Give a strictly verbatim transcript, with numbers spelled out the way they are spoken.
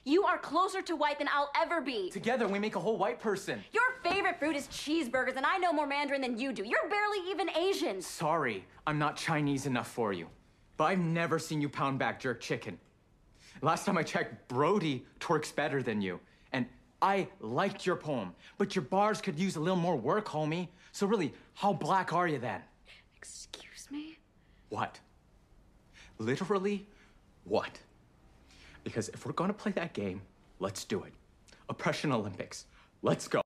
You are closer to white than I'll ever be. Together, we make a whole white person. Your favorite fruit is cheeseburgers, and I know more Mandarin than you do. You're barely even Asian. Sorry, I'm not Chinese enough for you. But I've never seen you pound back jerk chicken. Last time I checked, Brody twerks better than you. And I liked your poem, but your bars could use a little more work, homie. So really, how black are you then? Excuse me? What? Literally, what? Because if we're gonna play that game, let's do it. Oppression Olympics. Let's go.